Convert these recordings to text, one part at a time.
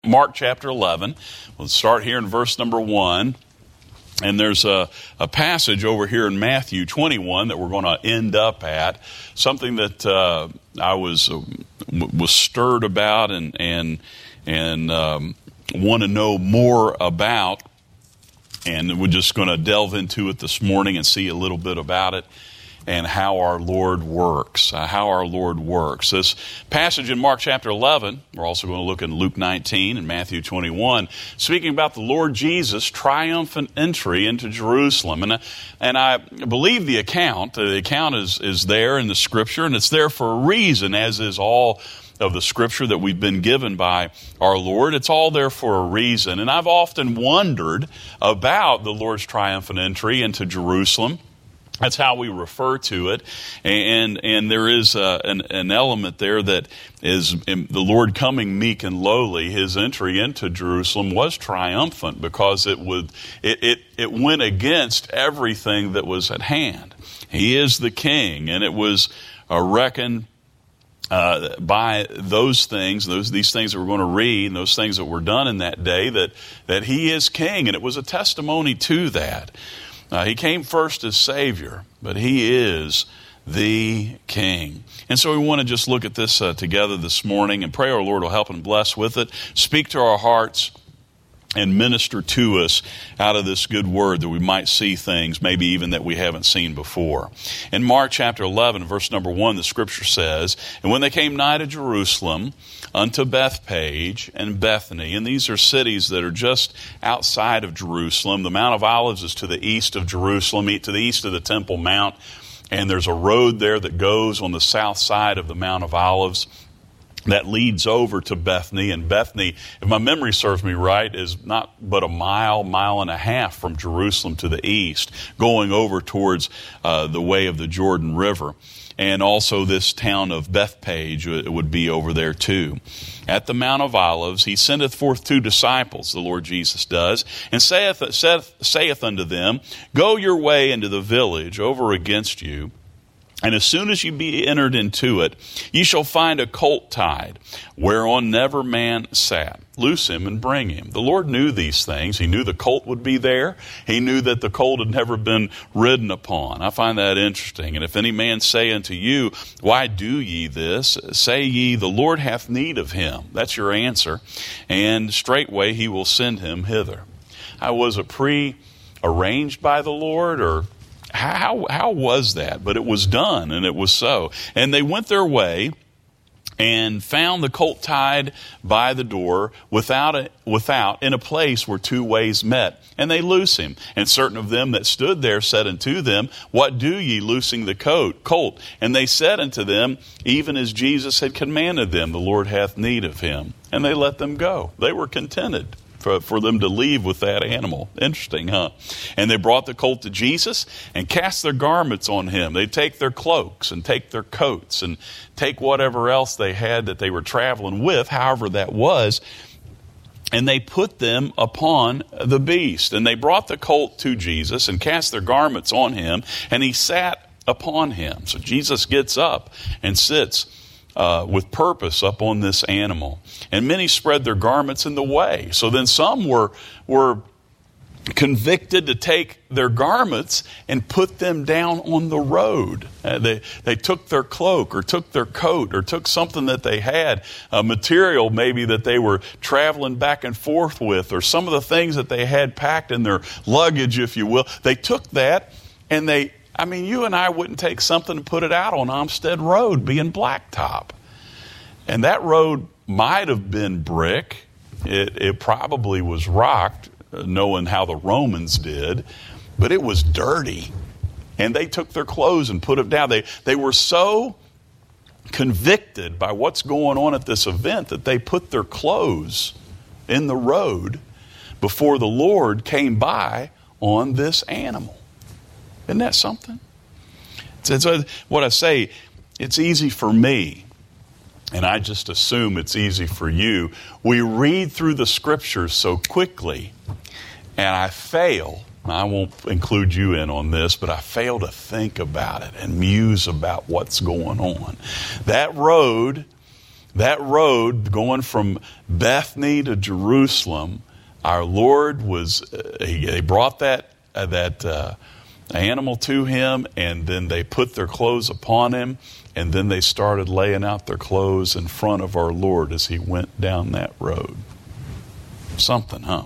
Mark chapter 11. We'll start here in verse number 1. And there's a passage over here in Matthew 21 that we're going to end up at. Something that I was stirred about and want to know more about. And we're just going to delve into it this morning and see a little bit about it and how our Lord works. This passage in Mark chapter 11, we're also going to look in Luke 19 and Matthew 21, speaking about the Lord Jesus' triumphant entry into Jerusalem. And I believe the account is there in the Scripture, and it's there for a reason, as is all of the Scripture that we've been given by our Lord. It's all there for a reason. And I've often wondered about the Lord's triumphant entry into Jerusalem. That's how we refer to it, and there is an element there that is the Lord coming meek and lowly. His entry into Jerusalem was triumphant because it went against everything that was at hand. He is the King, and it was reckoned by those things, these things that we're going to read, and those things that were done in that day, that He is King, and it was a testimony to that. He came first as Savior, but He is the King. And so we want to just look at this together this morning and pray our Lord will help and bless with it, speak to our hearts, and minister to us out of this good word that we might see things maybe even that we haven't seen before. In Mark chapter 11, verse number 1, the Scripture says, "And when they came nigh to Jerusalem, unto Bethphage and Bethany," and these are cities that are just outside of Jerusalem. The Mount of Olives is to the east of Jerusalem, to the east of the Temple Mount, and there's a road there that goes on the south side of the Mount of Olives that leads over to Bethany. And Bethany, if my memory serves me right, is not but a mile and a half from Jerusalem to the east, going over towards the way of the Jordan River. And also this town of Bethphage would be over there too. At the Mount of Olives, He sendeth forth 2 disciples, the Lord Jesus does, and saith unto them, "Go your way into the village over against you, and as soon as you be entered into it, ye shall find a colt tied, whereon never man sat. Loose him and bring him." The Lord knew these things. He knew the colt would be there. He knew that the colt had never been ridden upon. I find that interesting. "And if any man say unto you, Why do ye this? Say ye, The Lord hath need of him." That's your answer. "And straightway He will send him hither." Was it pre-arranged by the Lord, or how was that? But it was done, and it was so. "And they went their way, and found the colt tied by the door without in a place where 2 ways met. And they loose him. And certain of them that stood there said unto them, What do ye, loosing the colt? And they said unto them, Even as Jesus had commanded them, the Lord hath need of him. And they let them go." They were contented for them to leave with that animal. Interesting, huh? "And they brought the colt to Jesus and cast their garments on him." They take their cloaks and take their coats and take whatever else they had that they were traveling with, however that was, and they put them upon the beast. "And they brought the colt to Jesus and cast their garments on him, and he sat upon him." So Jesus gets up and sits with purpose up on this animal. "And many spread their garments in the way." So then some were convicted to take their garments and put them down on the road. They took their cloak or took their coat or took something that they had, material maybe that they were traveling back and forth with, or some of the things that they had packed in their luggage, if you will. They took that and you and I wouldn't take something and put it out on Olmsted Road being blacktop. And that road might have been brick. It probably was rocked, knowing how the Romans did, but it was dirty. And they took their clothes and put them down. They were so convicted by what's going on at this event that they put their clothes in the road before the Lord came by on this animal. Isn't that something? So what I say, it's easy for me, and I just assume it's easy for you. We read through the Scriptures so quickly, and I fail. I won't include you in on this, but I fail to think about it and muse about what's going on. That road that road going from Bethany to Jerusalem, our Lord was, they brought that animal to him, and then they put their clothes upon him, and then they started laying out their clothes in front of our Lord as he went down that road. Something, huh?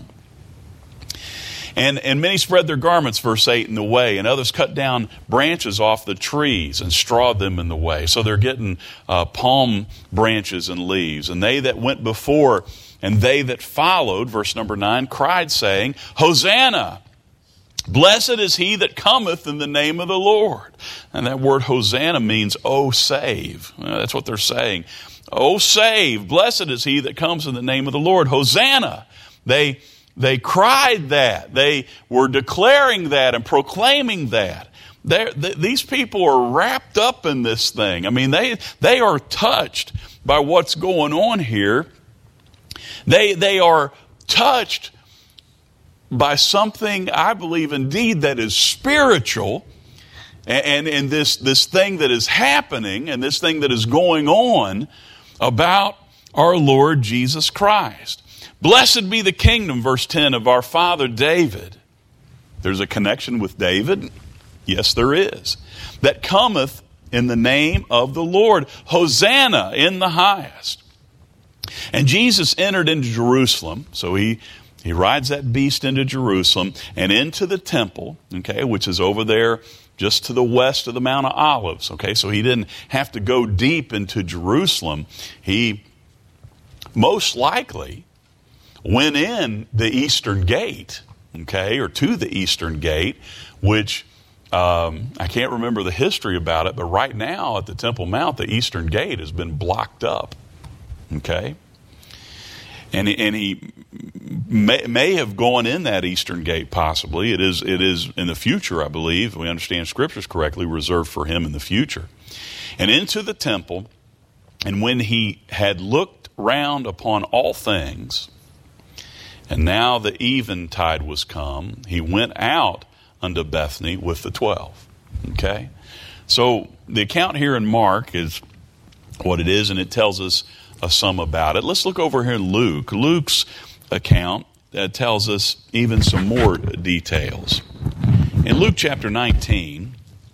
And many spread their garments, verse 8, in the way, and others cut down branches off the trees and strawed them in the way. So they're getting palm branches and leaves. And they that went before and they that followed, verse number 9, cried, saying, Hosanna! Blessed is he that cometh in the name of the Lord. And that word Hosanna means, oh, save. That's what they're saying. Oh, save. Blessed is he that comes in the name of the Lord. Hosanna. They cried that. They were declaring that and proclaiming that. These people are wrapped up in this thing. I mean, they are touched by what's going on here. They are touched by something, I believe, indeed, that is spiritual. And this thing that is happening and this thing that is going on about our Lord Jesus Christ. Blessed be the kingdom, verse 10, of our father David. There's a connection with David. Yes, there is. That cometh in the name of the Lord. Hosanna in the highest. And Jesus entered into Jerusalem. So he rides that beast into Jerusalem and into the temple, okay, which is over there just to the west of the Mount of Olives. Okay, so he didn't have to go deep into Jerusalem. He most likely went in the eastern gate, okay, or to the eastern gate, which I can't remember the history about it, but right now at the Temple Mount, the eastern gate has been blocked up, okay? And he may have gone in that eastern gate possibly. It is in the future, I believe, if we understand Scriptures correctly, reserved for him in the future. And into the temple, and when he had looked round upon all things, and now the eventide was come, he went out unto Bethany with the 12. Okay? So the account here in Mark is what it is, and it tells us some about it. Let's look over here in Luke. Luke's account tells us even some more details. In Luke chapter 19,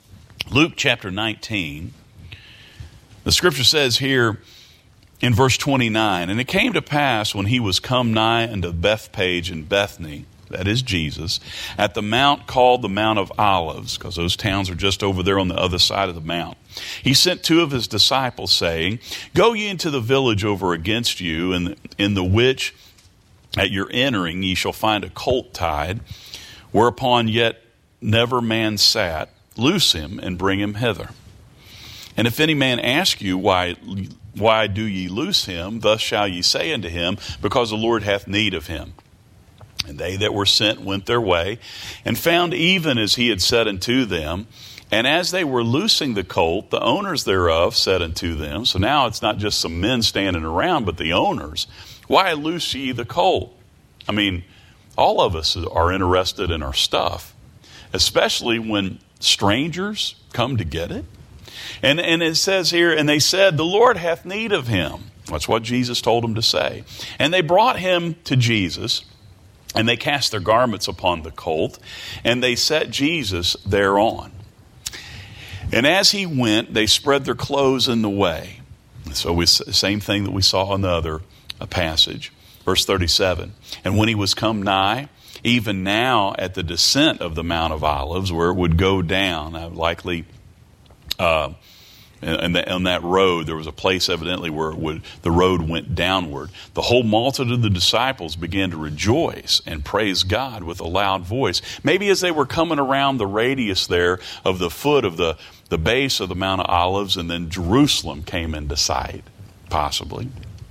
the Scripture says here, in verse 29, and it came to pass when he was come nigh unto Bethpage and Bethany, that is Jesus, at the mount called the Mount of Olives, because those towns are just over there on the other side of the mount. He sent two of his disciples, saying, Go ye into the village over against you, and in the which at your entering ye shall find a colt tied, whereupon yet never man sat. Loose him and bring him hither. And if any man ask you, why do ye loose him? Thus shall ye say unto him, Because the Lord hath need of him. And they that were sent went their way, and found even as he had said unto them. And as they were loosing the colt, the owners thereof said unto them, so now it's not just some men standing around, but the owners, Why loose ye the colt? I mean, all of us are interested in our stuff, especially when strangers come to get it. And it says here, and they said, The Lord hath need of him. That's what Jesus told them to say. And they brought him to Jesus, and they cast their garments upon the colt, and they set Jesus thereon. And as he went, they spread their clothes in the way. So same thing that we saw in the other passage. Verse 37, And when he was come nigh, even now at the descent of the Mount of Olives, where it would go down, likely on that road, there was a place evidently where the road went downward. The whole multitude of the disciples began to rejoice and praise God with a loud voice. Maybe as they were coming around the radius there of the foot of the base of the Mount of Olives, and then Jerusalem came into sight, possibly.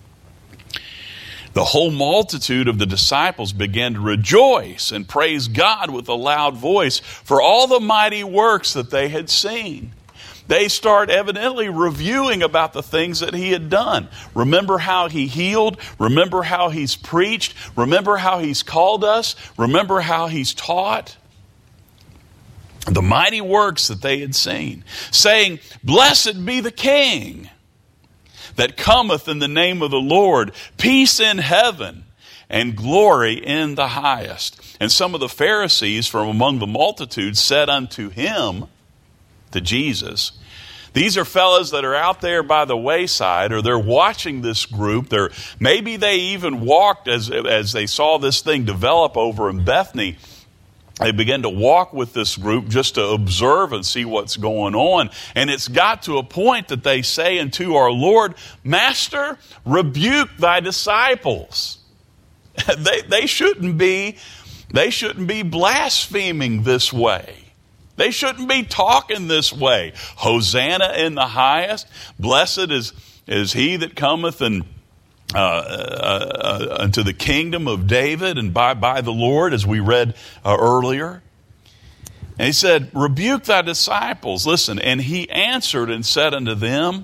The whole multitude of the disciples began to rejoice and praise God with a loud voice for all the mighty works that they had seen. They start evidently reviewing about the things that he had done. Remember how he healed. Remember how he's preached. Remember how he's called us. Remember how he's taught. The mighty works that they had seen. Saying, Blessed be the King that cometh in the name of the Lord, peace in heaven and glory in the highest. And some of the Pharisees from among the multitude said unto him," to Jesus, these are fellas that are out there by the wayside, or they're watching this group. Maybe they even walked as they saw this thing develop over in Bethany. They began to walk with this group just to observe and see what's going on. And it's got to a point that they say unto our Lord, "Master, rebuke thy disciples." They shouldn't be blaspheming this way. They shouldn't be talking this way. Hosanna in the highest. Blessed is he that cometh unto the kingdom of David, and by the Lord, as we read earlier. And he said, "Rebuke thy disciples." Listen, and he answered and said unto them,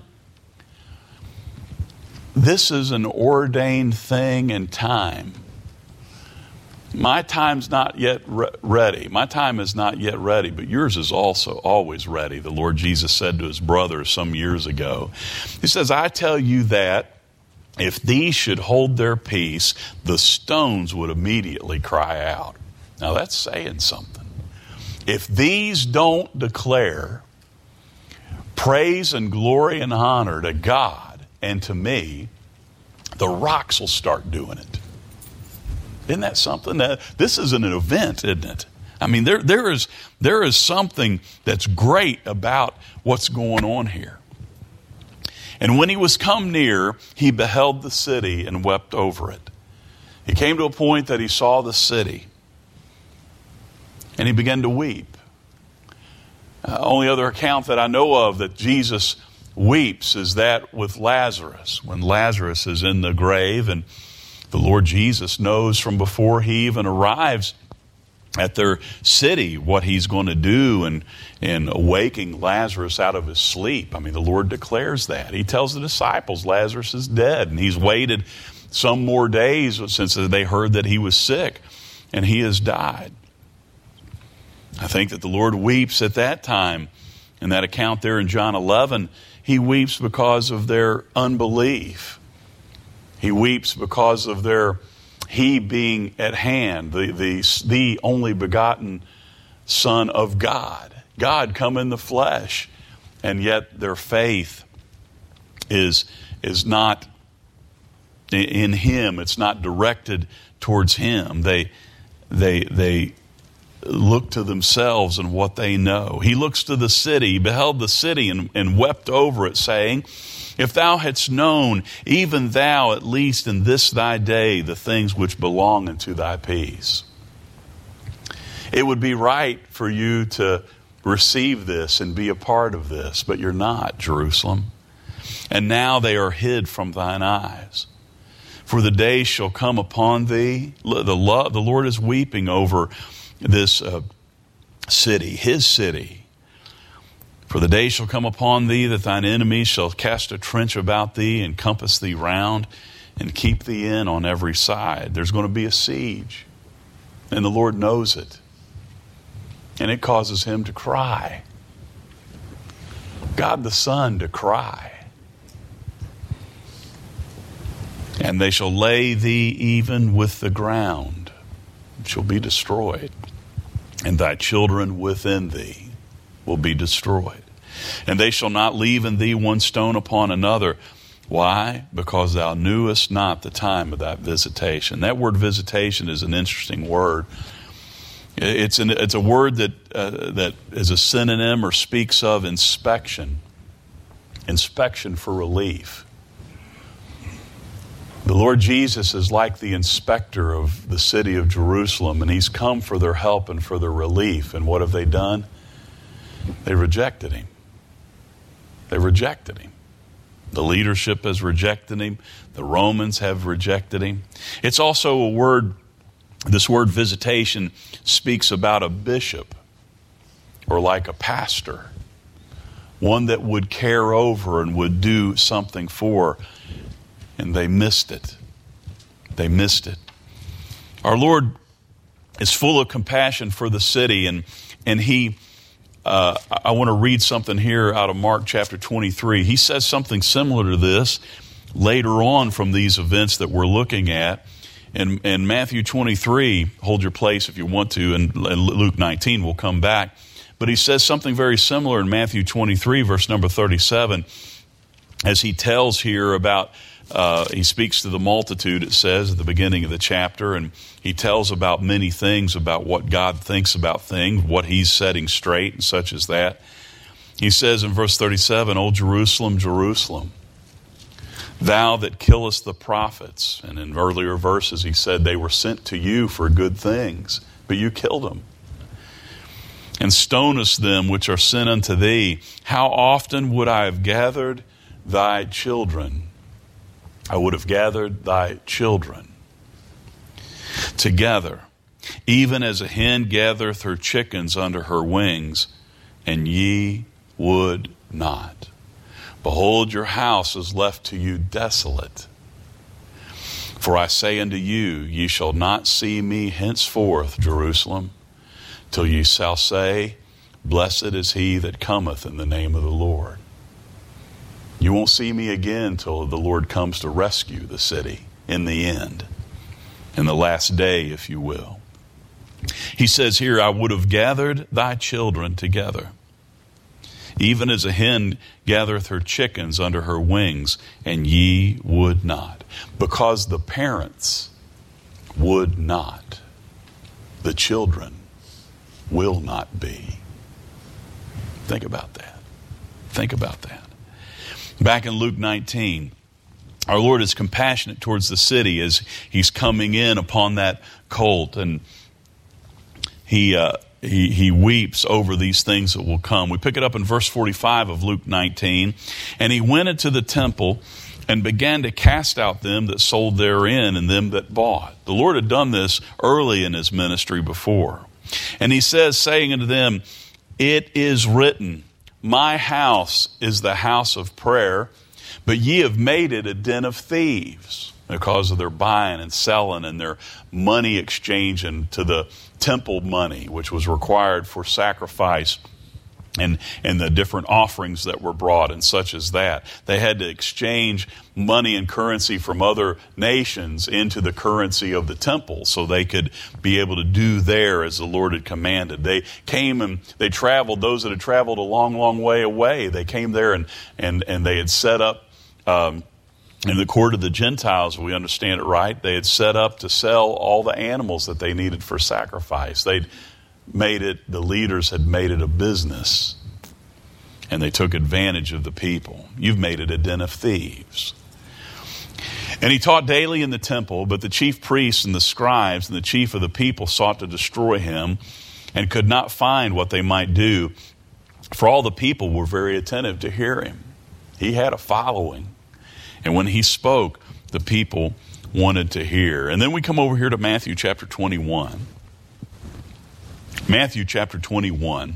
"This is an ordained thing and time. My time's not yet ready. My time is not yet ready, but yours is also always ready," the Lord Jesus said to his brothers some years ago. He says, "I tell you that if these should hold their peace, the stones would immediately cry out." Now that's saying something. If these don't declare praise and glory and honor to God and to me, the rocks will start doing it. Isn't that something? This is an event, isn't it? I mean, there is something that's great about what's going on here. "And when he was come near, he beheld the city and wept over it." He came to a point that he saw the city, and he began to weep. Only other account that I know of that Jesus weeps is that with Lazarus, when Lazarus is in the grave, and the Lord Jesus knows from before he even arrives at their city what he's going to do in waking Lazarus out of his sleep. I mean, the Lord declares that. He tells the disciples Lazarus is dead, and he's waited some more days since they heard that he was sick, and he has died. I think that the Lord weeps at that time. In that account there in John 11, he weeps because of their unbelief. He weeps because of he being at hand, the only begotten Son of God. God come in the flesh, and yet their faith is not in him. It's not directed towards him. They look to themselves and what they know. He looks to the city, he beheld the city and wept over it, saying, "If thou hadst known, even thou at least in this thy day, the things which belong unto thy peace." It would be right for you to receive this and be a part of this, but you're not, Jerusalem. "And now they are hid from thine eyes. For the day shall come upon thee." The Lord is weeping over this city, his city. "For the day shall come upon thee that thine enemies shall cast a trench about thee and compass thee round and keep thee in on every side." There's going to be a siege, and the Lord knows it. And it causes him to cry. God the Son to cry. "And they shall lay thee even with the ground, and shall be destroyed, and thy children within thee will be destroyed. And they shall not leave in thee one stone upon another." Why? "Because thou knewest not the time of thy visitation." That word visitation is an interesting word. It's a word that is a synonym or speaks of inspection. Inspection for relief. The Lord Jesus is like the inspector of the city of Jerusalem, and he's come for their help and for their relief. And what have they done? They rejected him. They rejected him. The leadership has rejected him. The Romans have rejected him. It's also a word, this word visitation speaks about a bishop or like a pastor, one that would care over and would do something for, and they missed it. They missed it. Our Lord is full of compassion for the city, and he I want to read something here out of Mark chapter 23. He says something similar to this later on from these events that we're looking at. In Matthew 23, hold your place if you want to, and Luke 19, we'll come back. But he says something very similar in Matthew 23, verse number 37, as he tells here about, he speaks to the multitude, it says at the beginning of the chapter, and he tells about many things, about what God thinks about things, what he's setting straight, and such as that. He says in verse 37, O Jerusalem, Jerusalem, thou that killest the prophets. And in earlier verses he said they were sent to you for good things, but you killed them. And stonest them which are sent unto thee. How often would I have gathered thy children? I would have gathered thy children together, even as a hen gathereth her chickens under her wings, and ye would not. Behold, your house is left to you desolate. For I say unto you, ye shall not see me henceforth, Jerusalem, till ye shall say, Blessed is he that cometh in the name of the Lord. You won't see me again till the Lord comes to rescue the city in the end, in the last day, if you will. He says here, I would have gathered thy children together, even as a hen gathereth her chickens under her wings, and ye would not. Because the parents would not, the children will not be. Think about that. Think about that. Back in Luke 19, our Lord is compassionate towards the city as he's coming in upon that colt, and he weeps over these things that will come. We pick it up in verse 45 of Luke 19. And he went into the temple and began to cast out them that sold therein and them that bought. The Lord had done this early in his ministry before. And he says, saying unto them, It is written, My house is the house of prayer, but ye have made it a den of thieves. Because of their buying and selling and their money exchanging to the temple money, which was required for sacrifice and the different offerings that were brought and such as that. They had to exchange money and currency from other nations into the currency of the temple so they could be able to do there as the Lord had commanded. They came and they traveled, those that had traveled a long, long way away, they came there and they had set up in the court of the Gentiles, if we understand it right, they had set up to sell all the animals that they needed for sacrifice. They'd made it, the leaders had made it a business, and they took advantage of the people. You've made it a den of thieves. And he taught daily in the temple, but the chief priests and the scribes and the chief of the people sought to destroy him and could not find what they might do, for all the people were very attentive to hear him. He had a following. And when he spoke, the people wanted to hear. And then we come over here to Matthew chapter 21. Matthew chapter 21.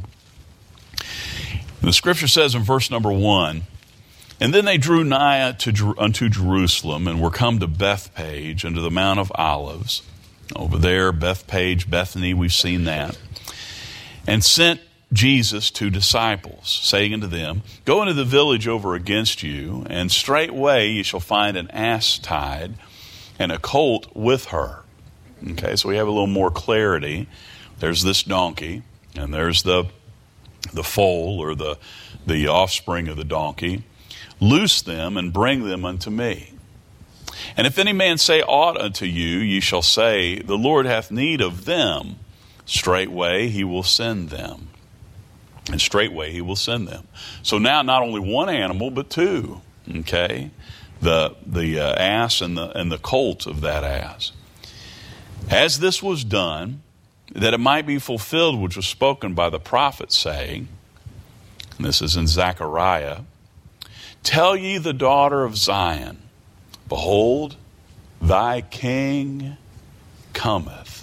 The scripture says in verse number 1, And then they drew nigh unto Jerusalem, and were come to Bethpage, unto the Mount of Olives. Over there, Bethpage, Bethany, we've seen that. And sent Jesus two disciples, saying unto them, Go into the village over against you, and straightway ye shall find an ass tied, and a colt with her. Okay, so we have a little more clarity. There's this donkey, and there's the foal, or the offspring of the donkey. Loose them, and bring them unto me. And if any man say aught unto you, ye shall say, The Lord hath need of them. Straightway he will send them. And straightway he will send them. So now not only one animal, but two. Okay? The ass and the colt of that ass. As this was done, that it might be fulfilled which was spoken by the prophet, saying, and this is in Zechariah, Tell ye the daughter of Zion, Behold, thy king cometh.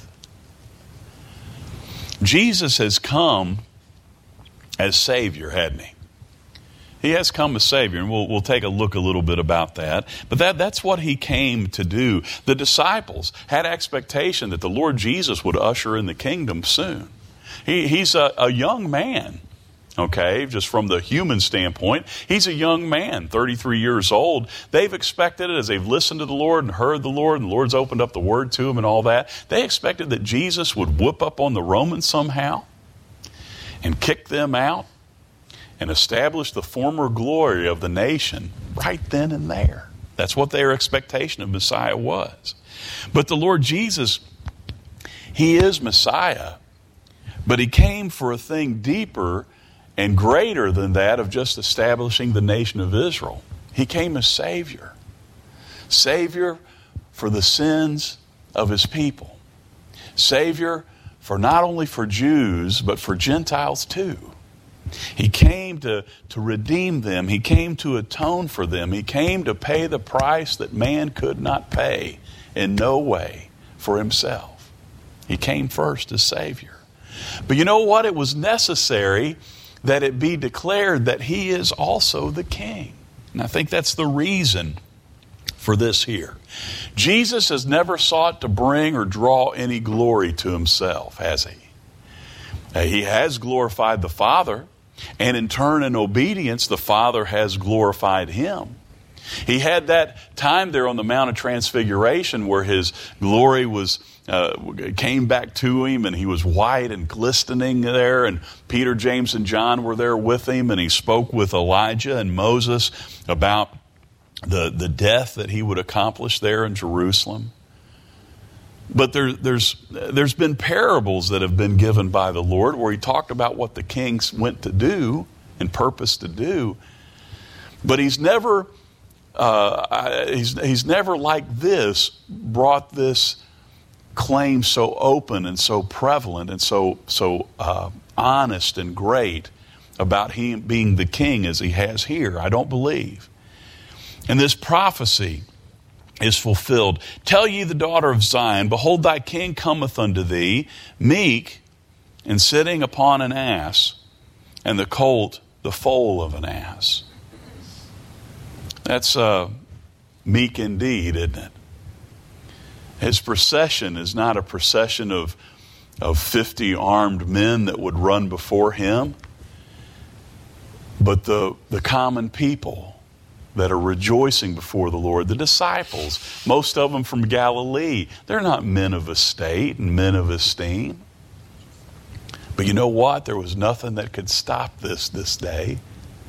Jesus has come as Savior, hadn't he? He has come as Savior, and we'll take a look a little bit about that. But that's what he came to do. The disciples had expectation that the Lord Jesus would usher in the kingdom soon. He's a young man. Okay, just from the human standpoint. He's a young man, 33 years old. They've expected it as they've listened to the Lord and heard the Lord, and the Lord's opened up the Word to him and all that. They expected that Jesus would whoop up on the Romans somehow and kick them out and establish the former glory of the nation right then and there. That's what their expectation of Messiah was. But the Lord Jesus, he is Messiah, but he came for a thing deeper and greater than that of just establishing the nation of Israel. He came as Savior. Savior for the sins of his people. Savior for not only for Jews, but for Gentiles too. He came to redeem them. He came to atone for them. He came to pay the price that man could not pay in no way for himself. He came first as Savior. But you know what? It was necessary that it be declared that he is also the King. And I think that's the reason for this here. Jesus has never sought to bring or draw any glory to himself, has he? He has glorified the Father, and in turn, in obedience, the Father has glorified him. He had that time there on the Mount of Transfiguration where his glory was came back to him, and he was white and glistening there, and Peter, James, and John were there with him, and he spoke with Elijah and Moses about the death that he would accomplish there in Jerusalem. But there's been parables that have been given by the Lord where he talked about what the kings went to do and purposed to do, but he's never like this brought this claim so open and so prevalent and so honest and great about him being the King as he has here. I don't believe. And this prophecy is fulfilled. Tell ye the daughter of Zion, behold, thy king cometh unto thee, meek and sitting upon an ass, and the colt the foal of an ass. That's meek indeed, isn't it? His procession is not a procession of 50 armed men that would run before him, but the common people that are rejoicing before the Lord, the disciples, most of them from Galilee. They're not men of estate and men of esteem. But you know what? There was nothing that could stop this day.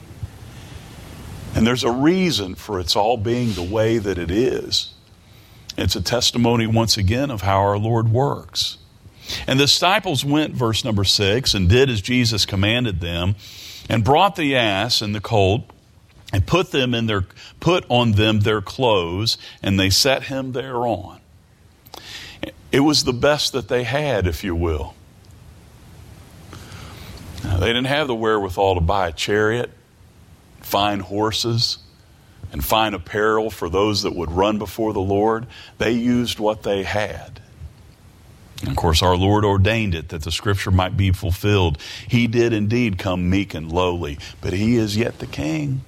And there's a reason for it's all being the way that it is. It's a testimony once again of how our Lord works. And the disciples went, verse number 6, and did as Jesus commanded them, and brought the ass and the colt, and put on them their clothes, and they set him thereon. It was the best that they had, if you will. Now, they didn't have the wherewithal to buy a chariot, fine horses, and fine apparel for those that would run before the Lord. They used what they had. And of course, our Lord ordained it that the scripture might be fulfilled. He did indeed come meek and lowly, but he is yet the King.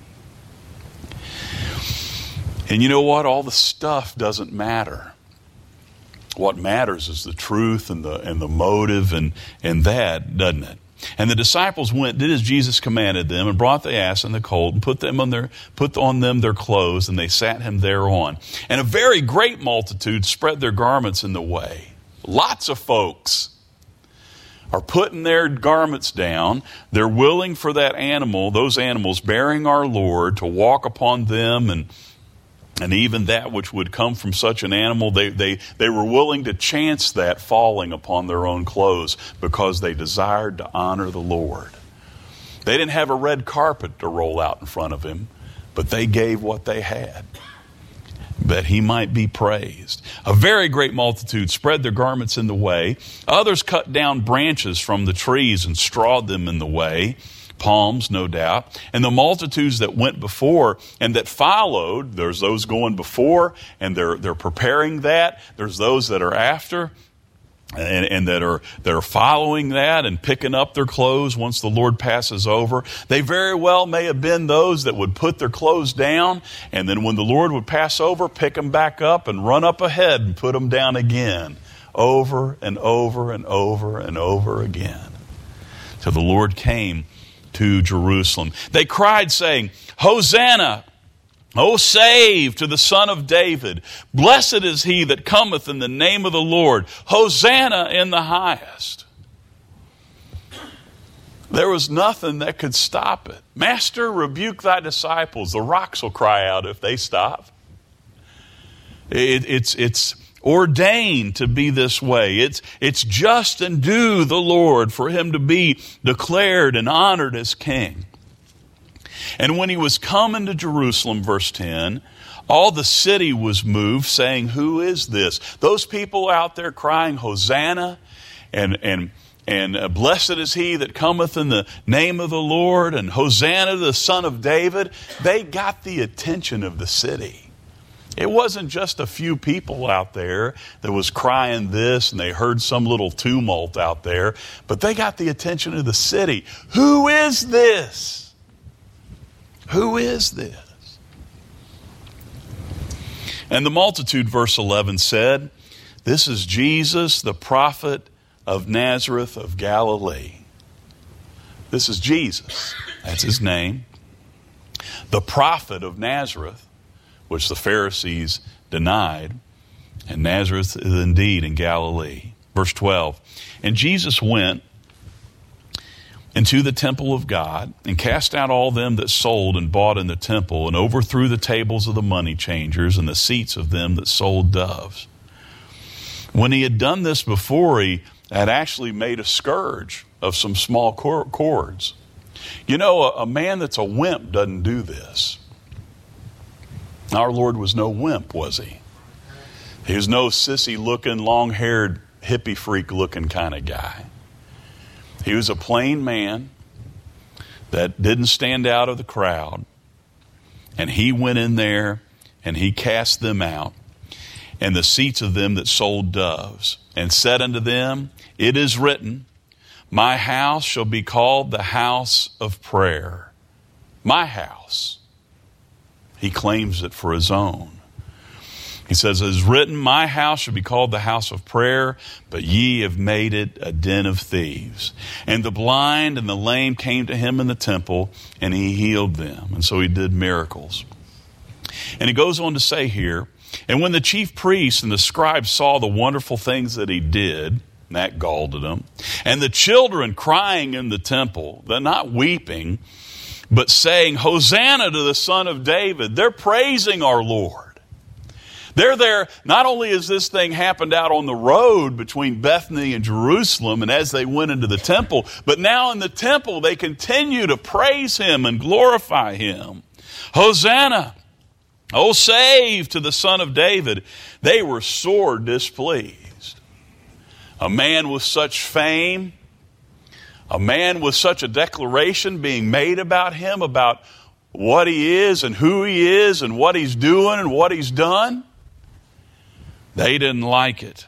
And you know what? All the stuff doesn't matter. What matters is the truth and the motive and that, doesn't it? And the disciples went, did as Jesus commanded them, and brought the ass and the colt, and put on them their clothes, and they sat him thereon. And a very great multitude spread their garments in the way. Lots of folks are putting their garments down. They're willing for that animal, those animals bearing our Lord, to walk upon them, and even that which would come from such an animal, they were willing to chance that falling upon their own clothes because they desired to honor the Lord. They didn't have a red carpet to roll out in front of him, but they gave what they had, that he might be praised. A very great multitude spread their garments in the way. Others cut down branches from the trees and strawed them in the way. Palms, no doubt. And the multitudes that went before and that followed, there's those going before and they're preparing that. There's those that are after and that are following that and picking up their clothes once the Lord passes over. They very well may have been those that would put their clothes down, and then when the Lord would pass over, pick them back up and run up ahead and put them down again, over and over and over and over again. So the Lord came to Jerusalem. They cried, saying, Hosanna! O save to the Son of David. Blessed is he that cometh in the name of the Lord. Hosanna in the highest. There was nothing that could stop it. Master, rebuke thy disciples. The rocks will cry out if they stop. It's ordained to be this way. It's just and due the Lord for him to be declared and honored as king. And when he was come into Jerusalem, verse 10, all the city was moved, saying, who is this? Those people out there crying, Hosanna, and blessed is he that cometh in the name of the Lord, and Hosanna, the Son of David, they got the attention of the city. It wasn't just a few people out there that was crying this, and they heard some little tumult out there, but they got the attention of the city. Who is this? Who is this? And the multitude, verse 11, said, this is Jesus, the prophet of Nazareth of Galilee. This is Jesus. That's his name. The prophet of Nazareth, which the Pharisees denied. And Nazareth is indeed in Galilee. Verse 12, and Jesus went into the temple of God, and cast out all them that sold and bought in the temple, and overthrew the tables of the money changers and the seats of them that sold doves. When he had done this before, he had actually made a scourge of some small cords. You know, a man that's a wimp doesn't do this. Our Lord was no wimp, was he? He was no sissy-looking, long-haired, hippie freak-looking kind of guy. He was a plain man that didn't stand out of the crowd. And he went in there and he cast them out, and the seats of them that sold doves, and said unto them, it is written, my house shall be called the house of prayer. My house. He claims it for his own. He says, it is written, my house shall be called the house of prayer, but ye have made it a den of thieves. And the blind and the lame came to him in the temple, and he healed them. And so he did miracles. And he goes on to say here, and when the chief priests and the scribes saw the wonderful things that he did, and that galled them, and the children crying in the temple, they're not weeping, but saying, Hosanna to the Son of David. They're praising our Lord. They're there, not only has this thing happened out on the road between Bethany and Jerusalem, and as they went into the temple, but now in the temple they continue to praise him and glorify him. Hosanna! Oh, save to the Son of David. They were sore displeased. A man with such fame, a man with such a declaration being made about him, about what he is and who he is and what he's doing and what he's done, they didn't like it.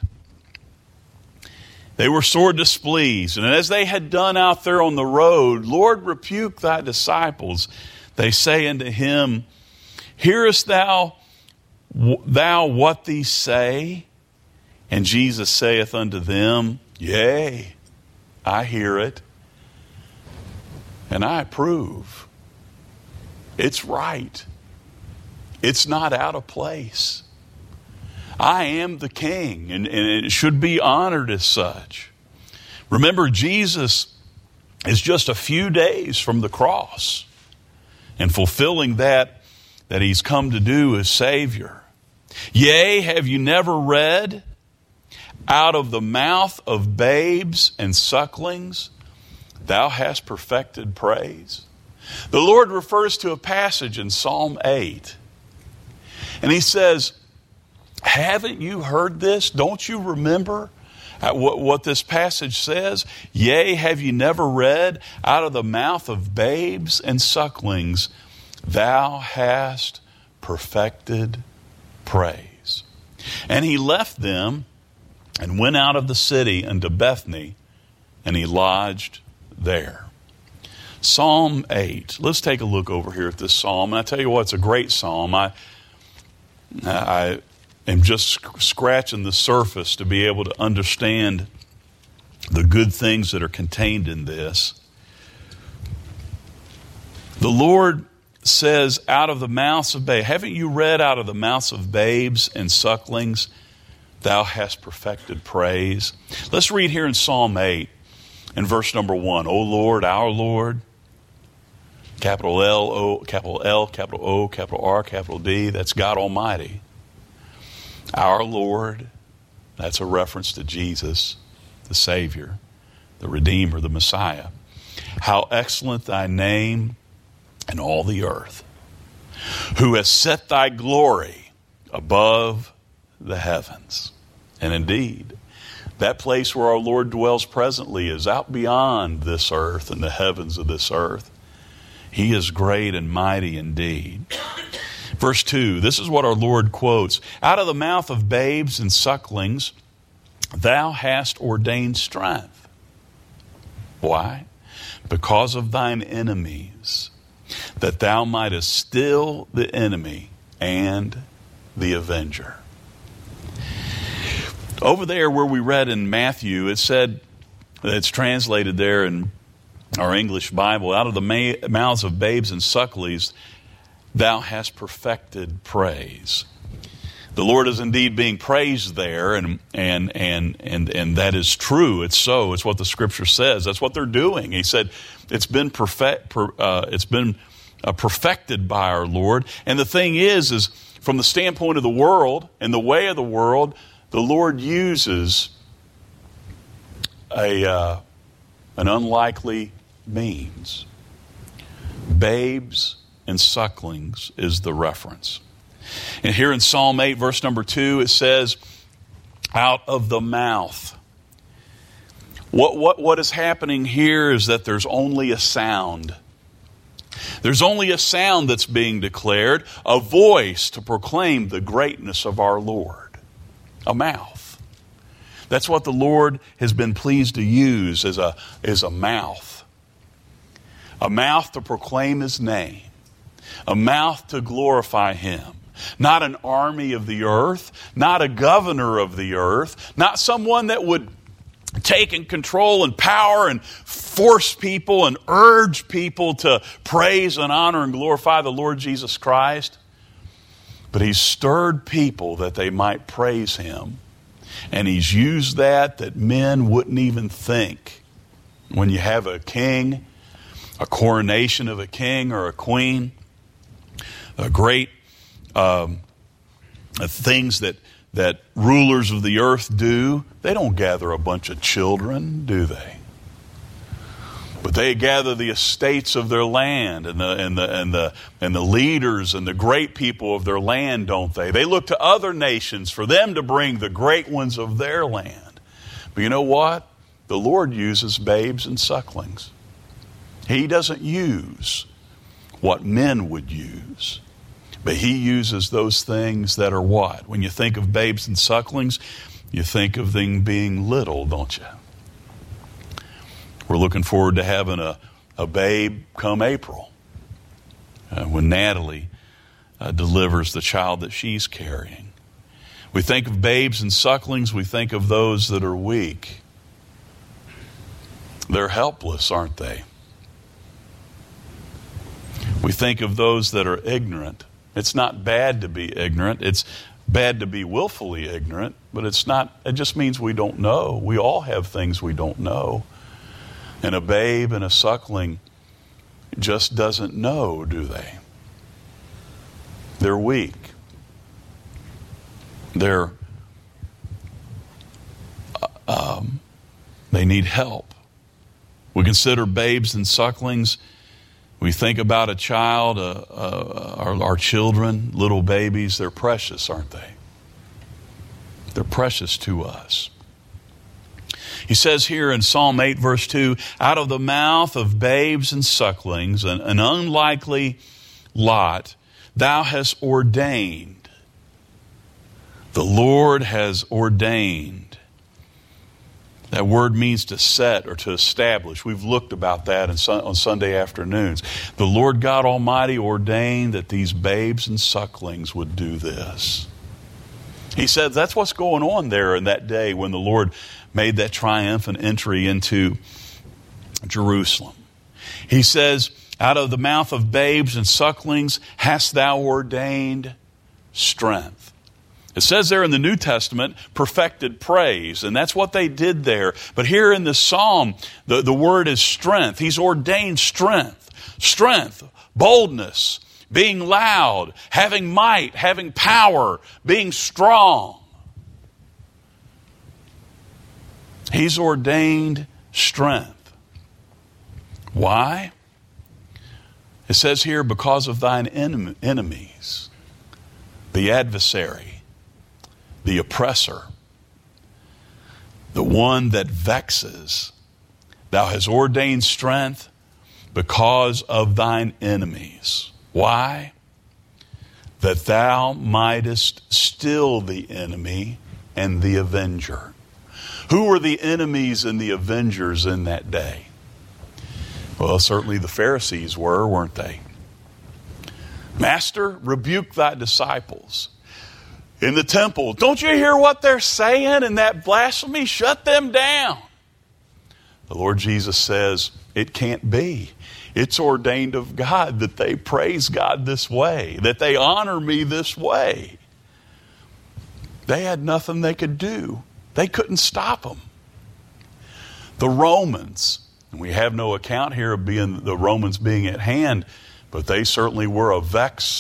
They were sore displeased. And as they had done out there on the road, Lord, rebuke thy disciples. They say unto him, hearest thou what these say? And Jesus saith unto them, yea, I hear it, and I approve. It's right. It's not out of place. I am the king, and it should be honored as such. Remember, Jesus is just a few days from the cross and fulfilling that he's come to do as Savior. Yea, have you never read, out of the mouth of babes and sucklings, thou hast perfected praise? The Lord refers to a passage in Psalm 8. And he says, haven't you heard this? Don't you remember what this passage says? Yea, have you never read, out of the mouth of babes and sucklings, thou hast perfected praise. And he left them and went out of the city unto Bethany, and he lodged there. Psalm 8. Let's take a look over here at this psalm. And I tell you what, it's a great psalm. I am just scratching the surface to be able to understand the good things that are contained in this. The Lord says, out of the mouths of babes. Haven't you read, out of the mouths of babes and sucklings, thou hast perfected praise? Let's read here in Psalm 8 in verse number 1. O Lord, our Lord, capital L, O, capital L, capital O, capital R, capital D. That's God Almighty. Our Lord, that's a reference to Jesus, the Savior, the Redeemer, the Messiah. How excellent thy name in all the earth, who has set thy glory above the heavens. And indeed, that place where our Lord dwells presently is out beyond this earth and the heavens of this earth. He is great and mighty indeed. Verse 2, this is what our Lord quotes. Out of the mouth of babes and sucklings, thou hast ordained strength. Why? Because of thine enemies, that thou mightest still the enemy and the avenger. Over there where we read in Matthew, it said, it's translated there in our English Bible, out of the mouths of babes and sucklings, thou hast perfected praise. The Lord is indeed being praised there, and that is true. It's so. It's what the Scripture says. That's what they're doing. He said it's been perfected by our Lord. And the thing is from the standpoint of the world and the way of the world, the Lord uses an unlikely means. Babes and sucklings is the reference. And here in Psalm 8, verse number 2, it says, out of the mouth. What is happening here is that there's only a sound. There's only a sound that's being declared, a voice to proclaim the greatness of our Lord. A mouth. That's what the Lord has been pleased to use as a mouth. A mouth to proclaim His name. A mouth to glorify Him. Not an army of the earth, not a governor of the earth, not someone that would take and control and power and force people and urge people to praise and honor and glorify the Lord Jesus Christ. But He's stirred people that they might praise Him. And He's used that men wouldn't even think. When you have a king, a coronation of a king or a queen, a great things that rulers of the earth do, they don't gather a bunch of children, do they? But they gather the estates of their land and the leaders and the great people of their land, don't they? They look to other nations for them to bring the great ones of their land. But you know what? The Lord uses babes and sucklings. He doesn't use what men would use. But He uses those things that are what? When you think of babes and sucklings, you think of them being little, don't you? We're looking forward to having a babe come April, when Natalie delivers the child that she's carrying. We think of babes and sucklings, we think of those that are weak. They're helpless, aren't they? We think of those that are ignorant. It's not bad to be ignorant. It's bad to be willfully ignorant, but it just means we don't know. We all have things we don't know. And a babe and a suckling just doesn't know, do they? They're weak. They need help. We consider babes and sucklings. We think about a child, our children, little babies. They're precious, aren't they? They're precious to us. He says here in Psalm 8, verse 2, out of the mouth of babes and sucklings, an unlikely lot, thou hast ordained. The Lord has ordained. That word means to set or to establish. We've looked about that on Sunday afternoons. The Lord God Almighty ordained that these babes and sucklings would do this. He said that's what's going on there in that day when the Lord made that triumphant entry into Jerusalem. He says, Out of the mouth of babes and sucklings hast thou ordained strength. It says there in the New Testament, perfected praise, and that's what they did there. But here in this psalm, the word is strength. He's ordained strength. Strength, boldness, being loud, having might, having power, being strong. He's ordained strength. Why? It says here, because of thine enemies, the adversary, the oppressor, the one that vexes. Thou hast ordained strength because of thine enemies. Why? That thou mightest still the enemy and the avenger. Who were the enemies and the avengers in that day? Well, certainly the Pharisees were, weren't they? Master, rebuke thy disciples. In the temple, don't you hear what they're saying in that blasphemy? Shut them down. The Lord Jesus says, it can't be. It's ordained of God that they praise God this way, that they honor me this way. They had nothing they could do. They couldn't stop them. The Romans, we have no account here of the Romans being at hand, but they certainly were a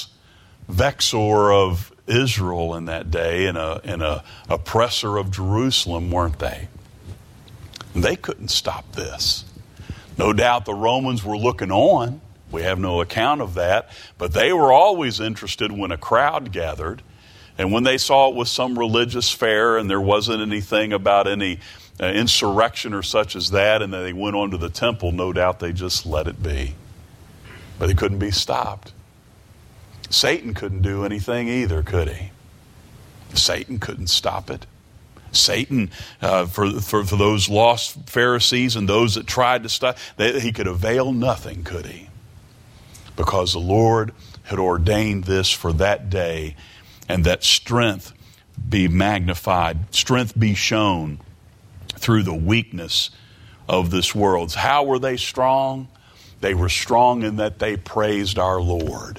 vexor of Israel in that day and a oppressor of Jerusalem, weren't they? And they couldn't stop this. No doubt the Romans were looking on. We have no account of that, but they were always interested when a crowd gathered. And when they saw it was some religious fair and there wasn't anything about any insurrection or such as that, and they went on to the temple, no doubt they just let it be. But they couldn't be stopped. Satan couldn't do anything either, could he? Satan couldn't stop it. Satan, for those lost Pharisees and those that tried to stop, he could avail nothing, could he? Because the Lord had ordained this for that day, and that strength be magnified, strength be shown through the weakness of this world. How were they strong? They were strong in that they praised our Lord.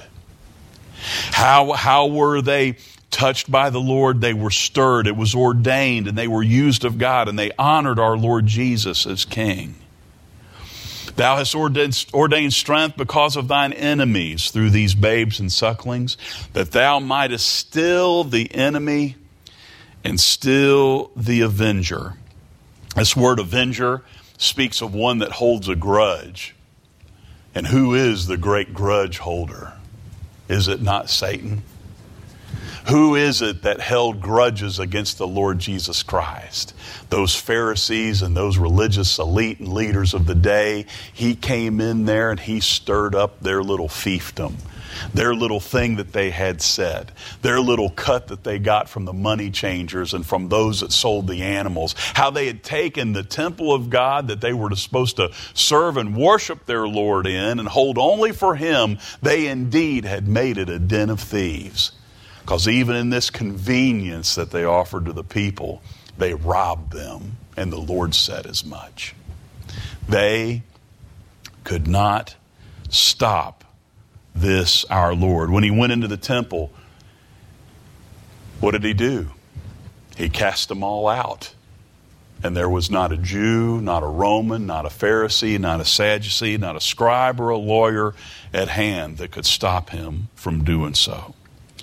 How were they touched by the Lord? They were stirred. It was ordained, and they were used of God, and they honored our Lord Jesus as King. Thou hast ordained strength because of thine enemies through these babes and sucklings, that thou mightest still the enemy and still the avenger. This word avenger speaks of one that holds a grudge. And who is the great grudge holder? Is it not Satan? Who is it that held grudges against the Lord Jesus Christ? Those Pharisees and those religious elite and leaders of the day. He came in there and he stirred up their little fiefdom, their little thing that they had said, their little cut that they got from the money changers and from those that sold the animals. How they had taken the temple of God that they were supposed to serve and worship their Lord in and hold only for Him. They indeed had made it a den of thieves. Because even in this convenience that they offered to the people, they robbed them, and the Lord said as much. They could not stop this, our Lord. When He went into the temple, what did He do? He cast them all out. And there was not a Jew, not a Roman, not a Pharisee, not a Sadducee, not a scribe or a lawyer at hand that could stop Him from doing so.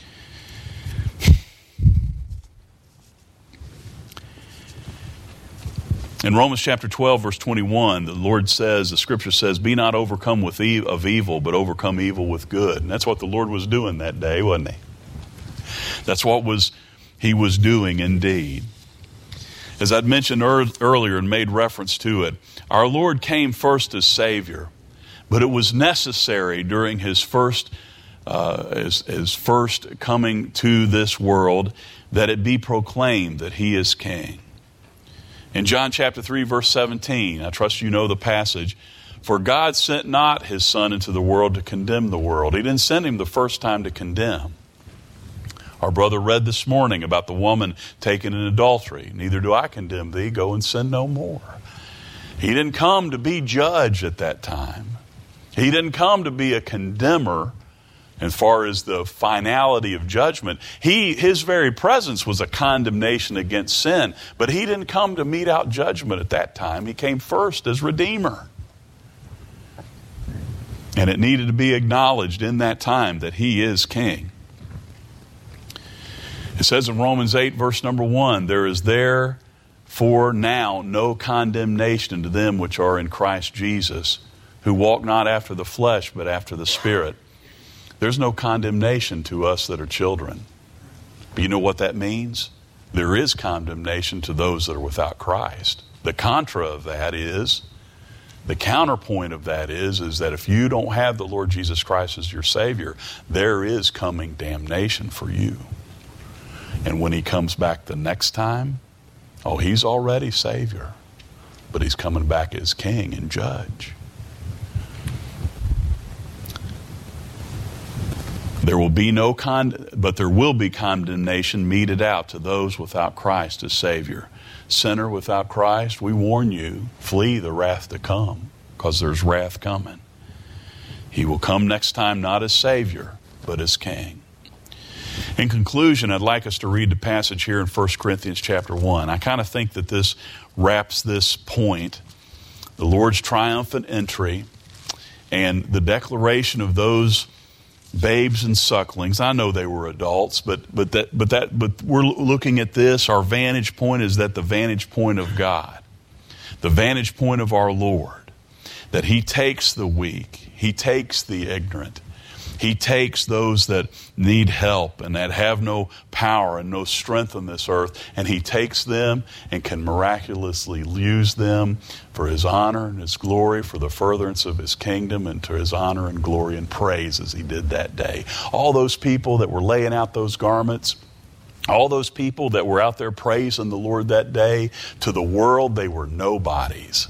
In Romans chapter 12, verse 21, the Lord says, the Scripture says, be not overcome of evil, but overcome evil with good. And that's what the Lord was doing that day, wasn't He? That's what He was doing indeed. As I'd mentioned earlier and made reference to it, our Lord came first as Savior, but it was necessary during His first coming to this world that it be proclaimed that He is King. In John chapter 3, verse 17, I trust you know the passage, for God sent not His Son into the world to condemn the world. He didn't send Him the first time to condemn. Our brother read this morning about the woman taken in adultery. Neither do I condemn thee, go and sin no more. He didn't come to be judged at that time. He didn't come to be a condemner as far as the finality of judgment. His very presence was a condemnation against sin, but he didn't come to mete out judgment at that time. He came first as Redeemer. And it needed to be acknowledged in that time that he is king. It says in Romans 8, verse number 1, there is therefore now no condemnation to them which are in Christ Jesus, who walk not after the flesh, but after the Spirit. There's no condemnation to us that are children. But you know what that means? There is condemnation to those that are without Christ. The contra of that is, the counterpoint of that is that if you don't have the Lord Jesus Christ as your Savior, there is coming damnation for you. And when he comes back the next time, he's already Savior, but he's coming back as King and Judge. There will be but there will be condemnation meted out to those without Christ as Savior. Sinner without Christ, we warn you, flee the wrath to come, because there's wrath coming. He will come next time not as Savior, but as King. In conclusion, I'd like us to read the passage here in 1 Corinthians chapter 1. I kind of think that this wraps this point, the Lord's triumphant entry and the declaration of those babes and sucklings. I know they were adults, but we're looking at this. Our vantage point is that the vantage point of God, the vantage point of our Lord, that he takes the weak, he takes the ignorant, he takes those that need help and that have no power and no strength on this earth, and he takes them and can miraculously use them for his honor and his glory, for the furtherance of his kingdom, and to his honor and glory and praise as he did that day. All those people that were laying out those garments, all those people that were out there praising the Lord that day, to the world they were nobodies.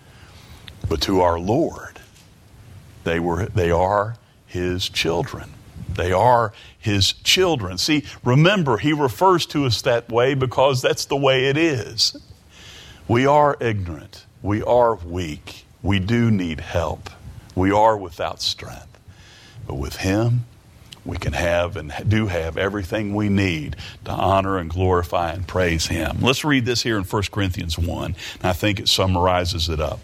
But to our Lord, they are his children. They are his children. See, remember, he refers to us that way because that's the way it is. We are ignorant. We are weak. We do need help. We are without strength. But with him, we can have and do have everything we need to honor and glorify and praise him. Let's read this here in 1 Corinthians 1, and I think it summarizes it up.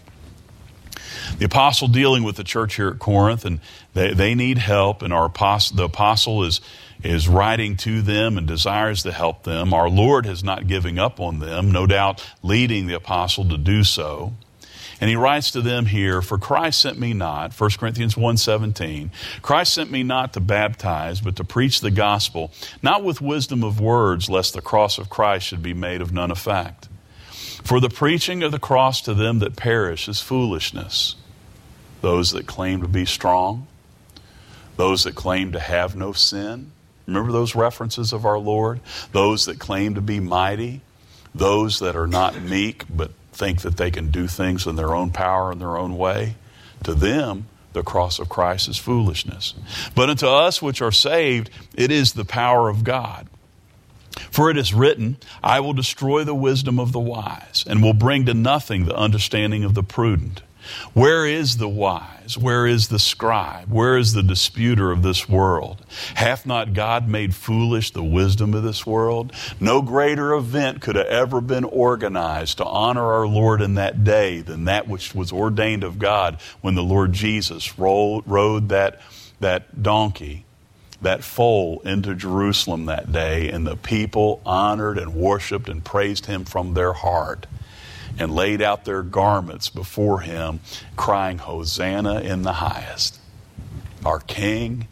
The apostle dealing with the church here at Corinth, and they need help, and the apostle is writing to them and desires to help them. Our Lord is not giving up on them, no doubt leading the apostle to do so. And he writes to them here, for Christ sent me not, 1 Corinthians 1:17, Christ sent me not to baptize, but to preach the gospel, not with wisdom of words, lest the cross of Christ should be made of none effect. For the preaching of the cross to them that perish is foolishness. Those that claim to be strong, those that claim to have no sin. Remember those references of our Lord? Those that claim to be mighty, those that are not meek but think that they can do things in their own power and their own way. To them, the cross of Christ is foolishness. But unto us which are saved, it is the power of God. For it is written, I will destroy the wisdom of the wise, and will bring to nothing the understanding of the prudent. Where is the wise? Where is the scribe? Where is the disputer of this world? Hath not God made foolish the wisdom of this world? No greater event could have ever been organized to honor our Lord in that day than that which was ordained of God when the Lord Jesus rode that donkey, that foal, into Jerusalem that day, and the people honored and worshiped and praised him from their heart and laid out their garments before him, crying, Hosanna in the highest. Our King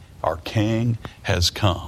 has come.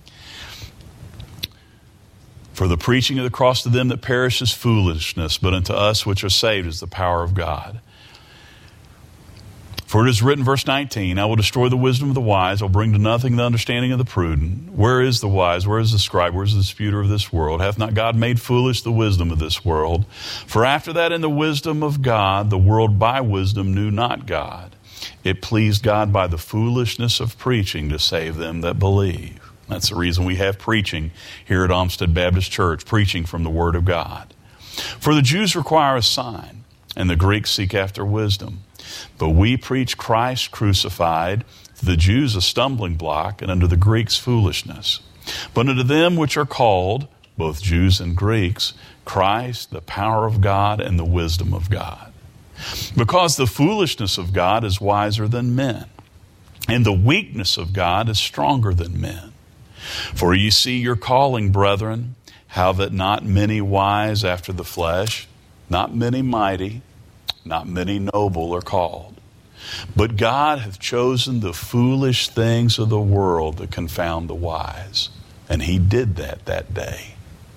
For the preaching of the cross to them that perish is foolishness, but unto us which are saved is the power of God. For it is written, verse 19, I will destroy the wisdom of the wise, I will bring to nothing the understanding of the prudent. Where is the wise? Where is the scribe? Where is the disputer of this world? Hath not God made foolish the wisdom of this world? For after that in the wisdom of God, the world by wisdom knew not God. It pleased God by the foolishness of preaching to save them that believe. That's the reason we have preaching here at Olmsted Baptist Church, preaching from the Word of God. For the Jews require a sign, and the Greeks seek after wisdom. But we preach Christ crucified, to the Jews a stumbling block, and unto the Greeks foolishness. But unto them which are called, both Jews and Greeks, Christ, the power of God and the wisdom of God. Because the foolishness of God is wiser than men, and the weakness of God is stronger than men. For ye see your calling, brethren, how that not many wise after the flesh, not many mighty, not many noble are called. But God hath chosen the foolish things of the world to confound the wise. And he did that day.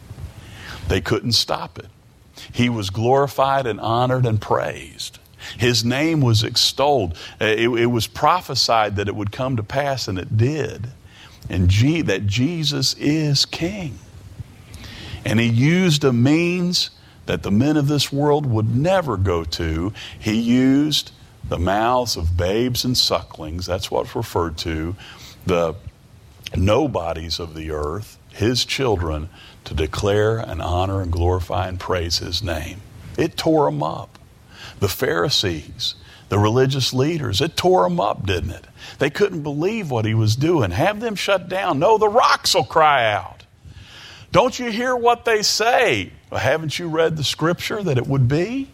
They couldn't stop it. He was glorified and honored and praised. His name was extolled. It was prophesied that it would come to pass, and it did. And that Jesus is King. And he used a means that the men of this world would never go to. He used the mouths of babes and sucklings, that's what's referred to, the nobodies of the earth, his children, to declare and honor and glorify and praise his name. It tore them up. The Pharisees, the religious leaders, it tore them up, didn't it? They couldn't believe what he was doing. Have them shut down. No, the rocks will cry out. Don't you hear what they say? Well, haven't you read the scripture that it would be?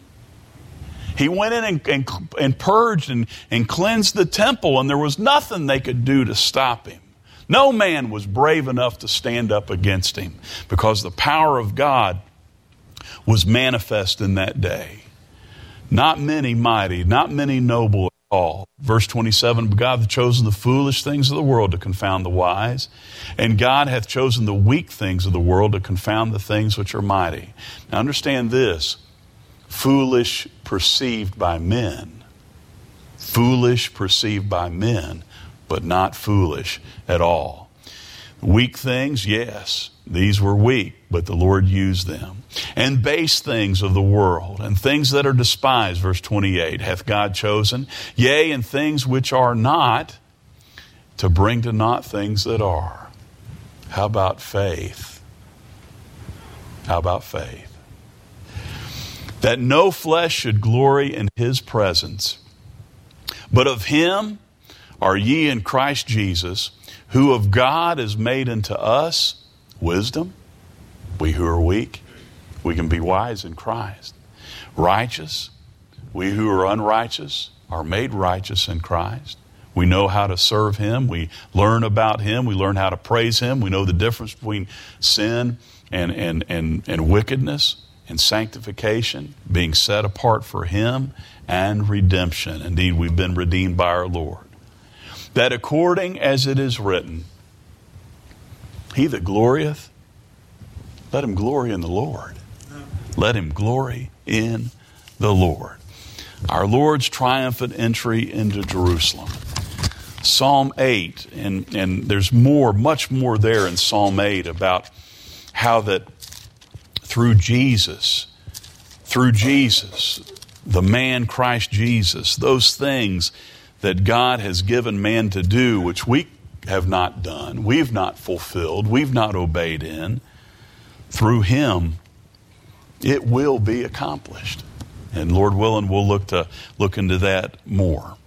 He went in and purged and cleansed the temple, and there was nothing they could do to stop him. No man was brave enough to stand up against him, because the power of God was manifest in that day. Not many mighty, not many noble at all. Verse 27, but God hath chosen the foolish things of the world to confound the wise, and God hath chosen the weak things of the world to confound the things which are mighty. Now understand this, foolish perceived by men. Foolish perceived by men, but not foolish at all. Weak things, yes, these were weak, but the Lord used them. And base things of the world, and things that are despised, verse 28, hath God chosen, yea, and things which are not, to bring to naught things that are. How about faith? How about faith? That no flesh should glory in his presence, but of him are ye in Christ Jesus, who of God is made unto us wisdom. We who are weak, we can be wise in Christ. Righteous, we who are unrighteous are made righteous in Christ. We know how to serve him. We learn about him. We learn how to praise him. We know the difference between sin and wickedness and sanctification, being set apart for him, and redemption. Indeed, we've been redeemed by our Lord. That according as it is written, he that glorieth, let him glory in the Lord. Let him glory in the Lord. Our Lord's triumphant entry into Jerusalem. Psalm 8, and there's more, much more there in Psalm 8 about how that through Jesus, the man Christ Jesus, those things that God has given man to do, which we have not done, we've not fulfilled, we've not obeyed in, through him, it will be accomplished. And Lord willing, we'll look into that more.